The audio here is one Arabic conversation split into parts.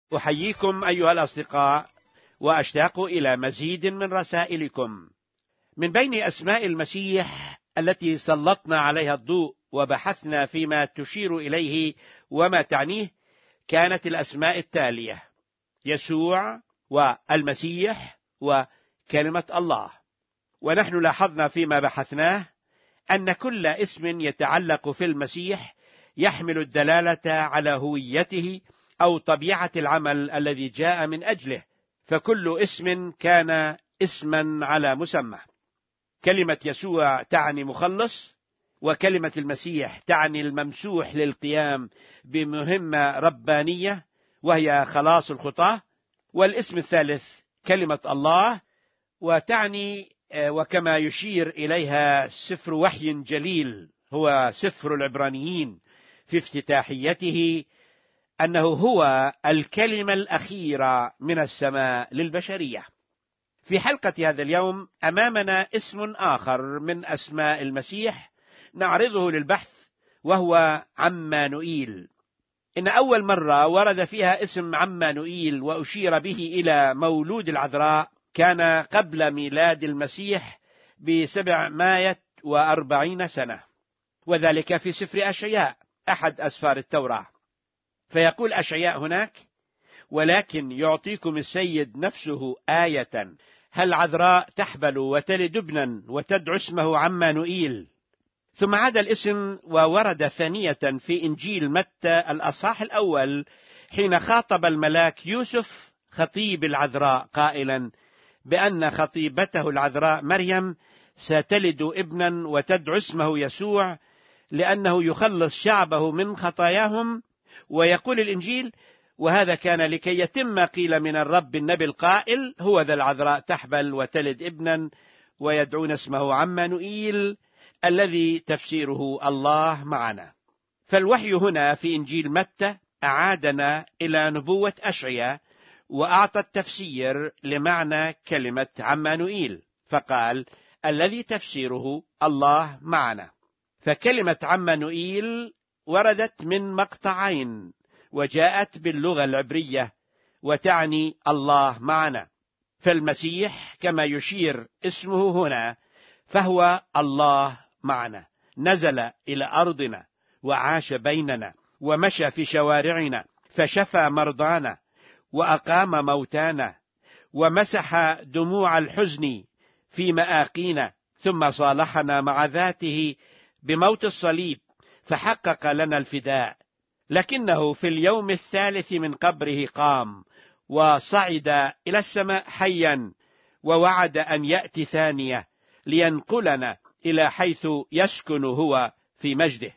أحييكم أيها الأصدقاء، وأشتاق إلى مزيد من رسائلكم. من بين أسماء المسيح التي سلطنا عليها الضوء وبحثنا فيما تشير إليه وما تعنيه كانت الأسماء التالية: يسوع والمسيح وكلمة الله. ونحن لاحظنا فيما بحثناه أن كل اسم يتعلق في المسيح يحمل الدلالة على هويته أو طبيعة العمل الذي جاء من أجله، فكل اسم كان اسما على مسمى. كلمة يسوع تعني مخلص، وكلمة المسيح تعني الممسوح للقيام بمهمة ربانية وهي خلاص الخطاة. والاسم الثالث كلمة الله، وتعني وكما يشير إليها سفر وحي جليل هو سفر العبرانيين في افتتاحيته أنه هو الكلمة الأخيرة من السماء للبشرية. في حلقة هذا اليوم أمامنا اسم آخر من أسماء المسيح نعرضه للبحث، وهو عمانوئيل. إن أول مرة ورد فيها اسم عمانوئيل وأشير به إلى مولود العذراء كان قبل ميلاد المسيح ب740 سنة، وذلك في سفر أشعياء أحد أسفار التوراة. فيقول أشعياء هناك: ولكن يعطيكم السيد نفسه آية، هل عذراء تحبل وتلد ابنا وتدعو اسمه عمانوئيل. ثم عاد الاسم وورد ثانية في إنجيل متى الأصحاح الأول حين خاطب الملاك يوسف خطيب العذراء قائلا بأن خطيبته العذراء مريم ستلد ابنا وتدعو اسمه يسوع لأنه يخلص شعبه من خطاياهم. ويقول الإنجيل: وهذا كان لكي يتم ما قيل من الرب النبي القائل: هو ذا العذراء تحبل وتلد ابنا ويدعون اسمه عمانوئيل، الذي تفسيره الله معنا. فالوحي هنا في إنجيل متى أعادنا إلى نبوة أشعياء وأعطى التفسير لمعنى كلمة عمانوئيل، فقال: الذي تفسيره الله معنا. فكلمة عمانوئيل وردت من مقطعين وجاءت باللغة العبرية وتعني الله معنا. فالمسيح كما يشير اسمه هنا فهو الله معنا، نزل إلى أرضنا وعاش بيننا ومشى في شوارعنا، فشفى مرضانا وأقام موتانا ومسح دموع الحزن في مآقينا، ثم صالحنا مع ذاته بموت الصليب فحقق لنا الفداء. لكنه في اليوم الثالث من قبره قام وصعد إلى السماء حيا، ووعد أن يأتي ثانية لينقلنا إلى حيث يسكن هو في مجده.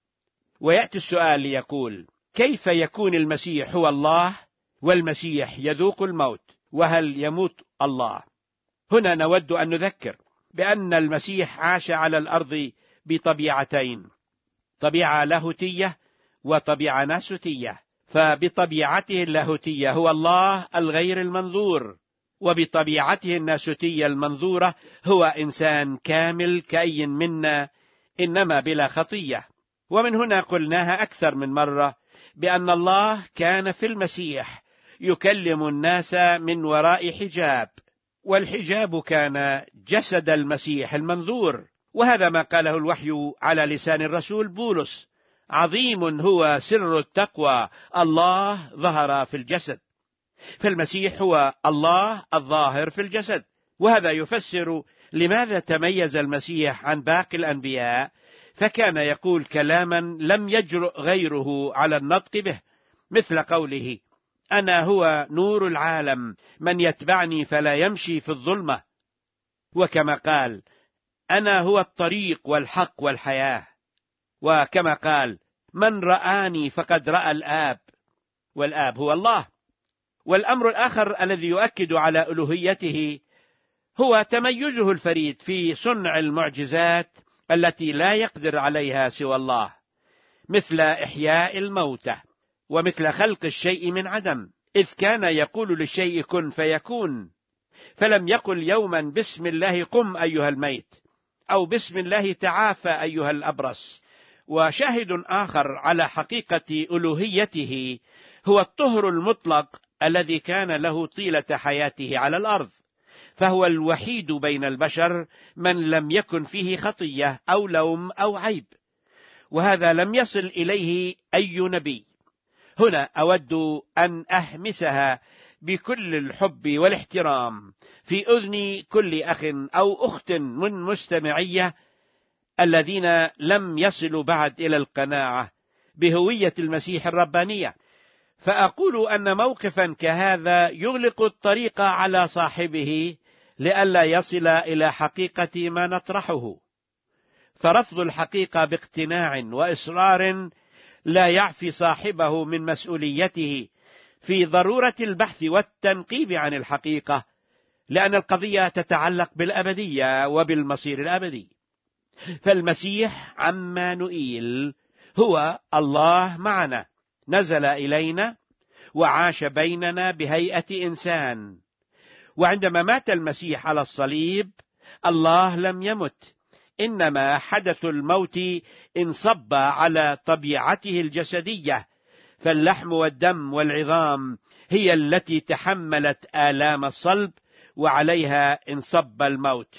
ويأتي السؤال ليقول: كيف يكون المسيح هو الله والمسيح يذوق الموت؟ وهل يموت الله؟ هنا نود أن نذكر بأن المسيح عاش على الأرض بطبيعتين: طبيعة لاهوتية وطبيعة ناسوتية. فبطبيعته اللاهوتية هو الله الغير المنظور، وبطبيعته الناسوتية المنظورة هو إنسان كامل كأي منا، إنما بلا خطية. ومن هنا قلناها أكثر من مرة بأن الله كان في المسيح يكلم الناس من وراء حجاب، والحجاب كان جسد المسيح المنظور. وهذا ما قاله الوحي على لسان الرسول بولس: عظيم هو سر التقوى، الله ظهر في الجسد. فالمسيح هو الله الظاهر في الجسد. وهذا يفسر لماذا تميز المسيح عن باقي الأنبياء، فكان يقول كلاما لم يجرؤ غيره على النطق به، مثل قوله: أنا هو نور العالم، من يتبعني فلا يمشي في الظلمة. وكما قال: أنا هو الطريق والحق والحياة. وكما قال: من رآني فقد رأى الآب، والآب هو الله. والأمر الآخر الذي يؤكد على ألوهيته هو تميزه الفريد في صنع المعجزات التي لا يقدر عليها سوى الله، مثل إحياء الموتى ومثل خلق الشيء من عدم، إذ كان يقول للشيء كن فيكون. فلم يقل يوما بسم الله قم أيها الميت، أو بسم الله تعافى أيها الأبرص. وشاهد آخر على حقيقة ألوهيته هو الطهر المطلق الذي كان له طيلة حياته على الأرض، فهو الوحيد بين البشر من لم يكن فيه خطية أو لوم أو عيب، وهذا لم يصل إليه أي نبي. هنا أود أن أهمسها بكل الحب والاحترام في أذن كل أخ أو أخت من مستمعية الذين لم يصلوا بعد إلى القناعة بهوية المسيح الربانية، فأقول أن موقفا كهذا يغلق الطريق على صاحبه لئلا يصل إلى حقيقة ما نطرحه. فرفض الحقيقة باقتناع وإصرار لا يعفي صاحبه من مسؤوليته في ضرورة البحث والتنقيب عن الحقيقة، لأن القضية تتعلق بالأبدية وبالمصير الأبدي. فالمسيح عمانوئيل هو الله معنا، نزل إلينا وعاش بيننا بهيئة إنسان. وعندما مات المسيح على الصليب الله لم يمت، إنما حدث الموت انصب على طبيعته الجسدية، فاللحم والدم والعظام هي التي تحملت آلام الصلب وعليها انصب الموت.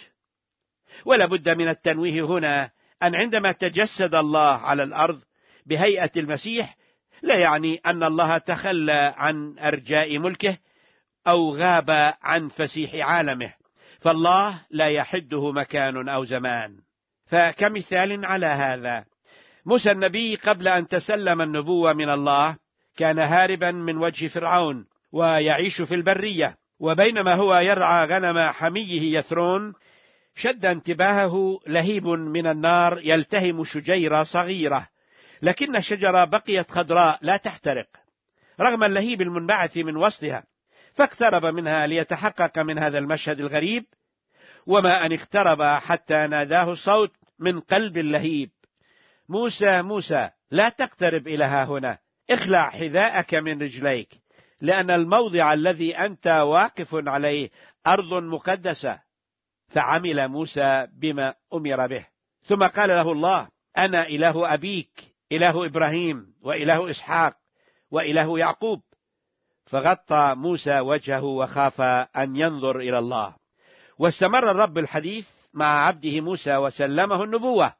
ولا بد من التنويه هنا أن عندما تجسد الله على الأرض بهيئة المسيح لا يعني أن الله تخلى عن أرجاء ملكه أو غاب عن فسيح عالمه، فالله لا يحده مكان أو زمان. فكمثال على هذا، موسى النبي قبل أن تسلم النبوة من الله كان هاربا من وجه فرعون ويعيش في البرية، وبينما هو يرعى غنم حميه يثرون شد انتباهه لهيب من النار يلتهم شجيرة صغيرة، لكن الشجرة بقيت خضراء لا تحترق رغم اللهيب المنبعث من وسطها، فاقترب منها ليتحقق من هذا المشهد الغريب، وما أن اقترب حتى ناداه الصوت من قلب اللهيب: موسى موسى لا تقترب إلى ها هنا، اخلع حذاءك من رجليك، لأن الموضع الذي أنت واقف عليه أرض مقدسة. فعمل موسى بما أمر به، ثم قال له الله: أنا إله أبيك، إله إبراهيم وإله إسحاق وإله يعقوب. فغطى موسى وجهه وخاف أن ينظر إلى الله. واستمر الرب الحديث مع عبده موسى وسلمه النبوة،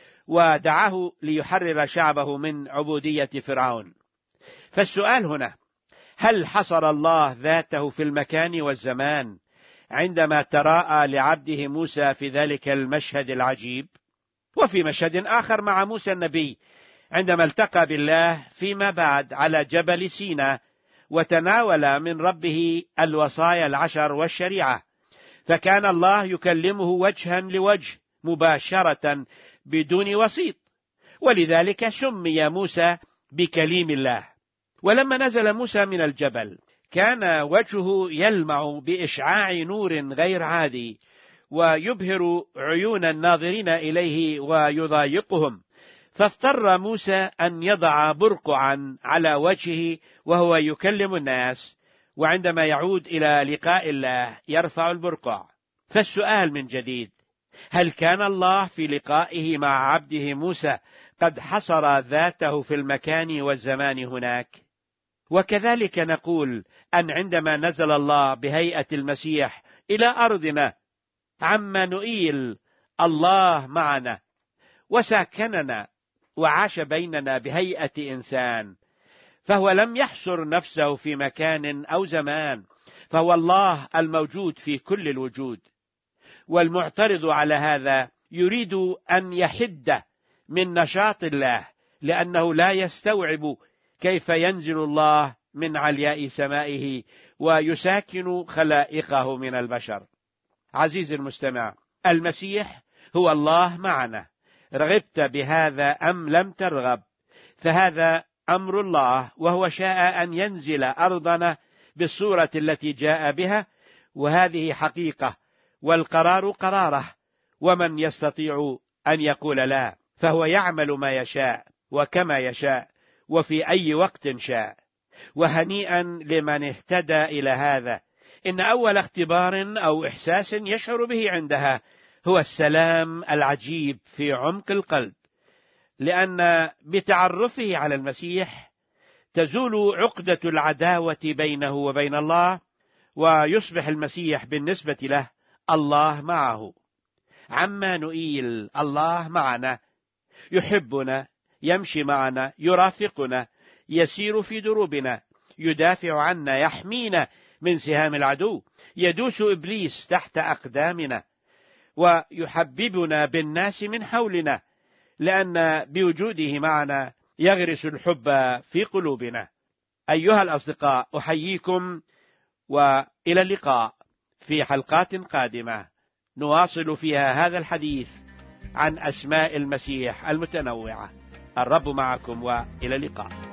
ودعاه ليحرر شعبه من عبودية فرعون. فالسؤال هنا: هل حصر الله ذاته في المكان والزمان عندما تراءى لعبده موسى في ذلك المشهد العجيب؟ وفي مشهد آخر مع موسى النبي عندما التقى بالله فيما بعد على جبل سيناء وتناول من ربه الوصايا العشر والشريعة، فكان الله يكلمه وجها لوجه مباشرة بدون وسيط، ولذلك سمي موسى بكليم الله. ولما نزل موسى من الجبل كان وجهه يلمع بإشعاع نور غير عادي ويبهر عيون الناظرين إليه ويضايقهم، فاضطر موسى أن يضع برقعا على وجهه وهو يكلم الناس، وعندما يعود إلى لقاء الله يرفع البرقع. فالسؤال من جديد: هل كان الله في لقائه مع عبده موسى قد حصر ذاته في المكان والزمان هناك؟ وكذلك نقول أن عندما نزل الله بهيئة المسيح إلى أرضنا عمانوئيل، الله معنا وساكننا وعاش بيننا بهيئة إنسان، فهو لم يحصر نفسه في مكان أو زمان، فهو الله الموجود في كل الوجود. والمعترض على هذا يريد أن يحد من نشاط الله، لأنه لا يستوعب كيف ينزل الله من علياء سمائه ويساكن خلائقه من البشر. عزيزي المستمع، المسيح هو الله معنا، رغبت بهذا أم لم ترغب، فهذا أمر الله، وهو شاء أن ينزل أرضنا بالصورة التي جاء بها، وهذه حقيقة، والقرار قراره، ومن يستطيع أن يقول لا؟ فهو يعمل ما يشاء وكما يشاء وفي أي وقت شاء. وهنيئا لمن اهتدى إلى هذا. إن أول اختبار أو إحساس يشعر به عندها هو السلام العجيب في عمق القلب، لأن بتعرفه على المسيح تزول عقدة العداوة بينه وبين الله، ويصبح المسيح بالنسبة له الله معه. عمانوئيل، الله معنا، يحبنا، يمشي معنا، يرافقنا، يسير في دروبنا، يدافع عنا، يحمينا من سهام العدو، يدوس إبليس تحت أقدامنا، ويحببنا بالناس من حولنا، لأن بوجوده معنا يغرس الحب في قلوبنا. أيها الأصدقاء، أحييكم، وإلى اللقاء في حلقات قادمة نواصل فيها هذا الحديث عن أسماء المسيح المتنوعة. الرب معكم، وإلى اللقاء.